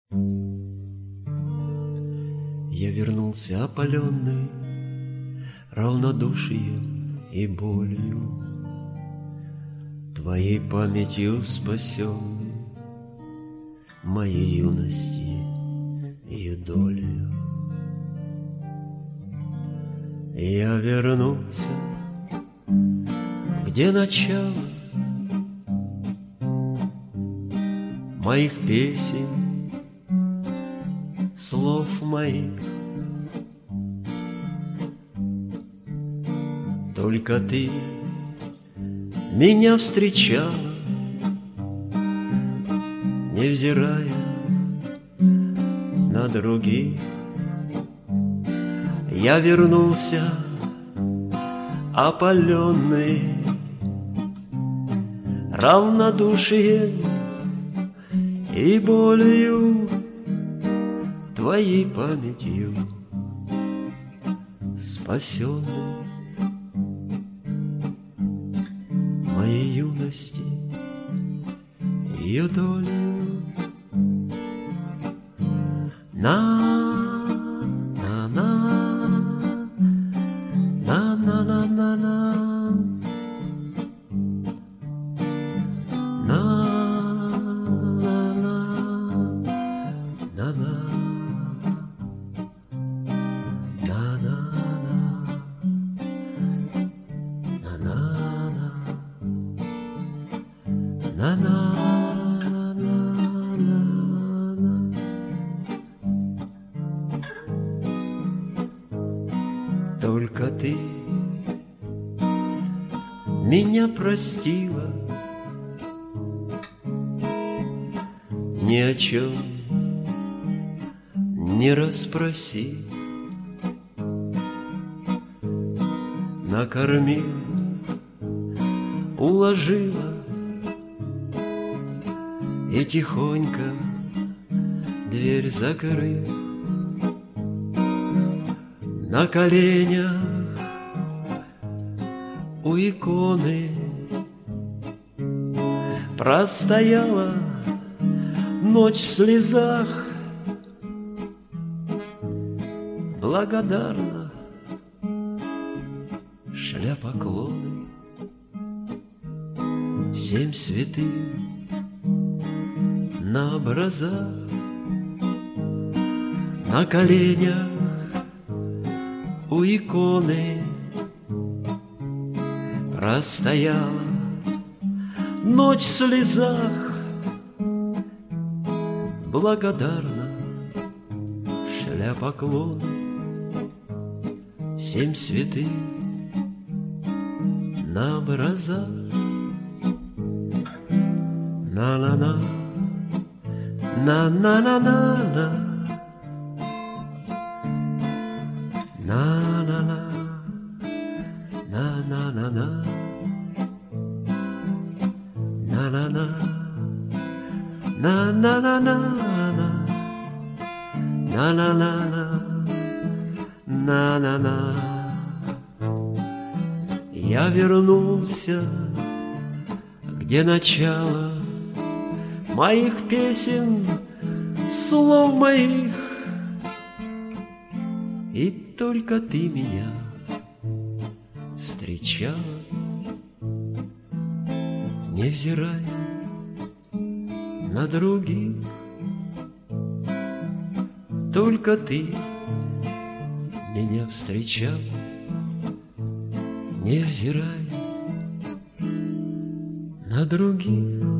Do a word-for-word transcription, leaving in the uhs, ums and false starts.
Я вернулся опаленный равнодушием и болью, твоей памятью спасенный, моей юности и долею. Я вернулся, где начало моих песен, слов моих. Только ты меня встречала, невзирая на других. Я вернулся опаленный равнодушием и болью, твоей памятью спасенный, моей юности ее долю. На на на на на на на на Только ты меня простила, ни о чем не расспроси. Накормила, уложила и тихонько дверь закрыв. На коленях у иконы простояла ночь в слезах, благодарна шля поклоны всем святым на образах. На коленях у иконы простояла ночь в слезах, благодарна шля поклоны всем святым на образах. На-на-на, на-на-на-на-на, на-на-на, на-на-на-на, на-на-на, на-на-на-на, на-на-на-на, на-на-на. Я вернулся, где начало моих песен, слов моих, и только ты меня встречала, невзирая на других. Только ты меня встречала, невзирая на других.